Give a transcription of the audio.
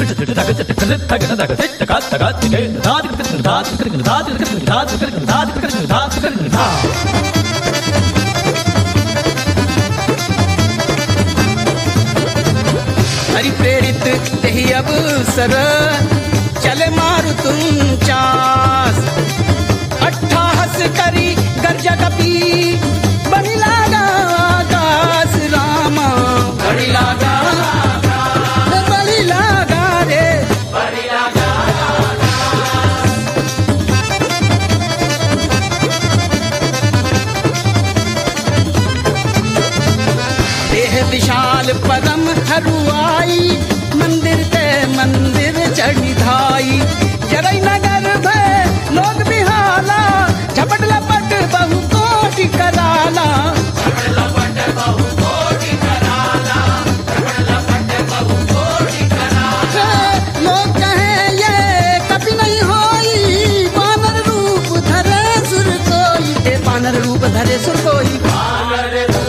हरि प्रेरित तेहि अवसर चले मारु तुम चास, अट्ठाहस करी गर्जा कपी बनी लागा आकाश रामा, बड़ी लागा रे बड़ी लागा। देह विशाल परम हरुआई, मंदिर ते मंदिर चढ़ी धाई, जरई नगर भय लोग बिहाला, झपट लपट बहु कोटि कराला, झपट लपट बहु कोटि कराला, झपट लपट बहु कोटि कराला। लोग कहे ये कभी नहीं होई, बानर रूप धरे सुर कोई, बानर रूप धरे सुर कोई, बानर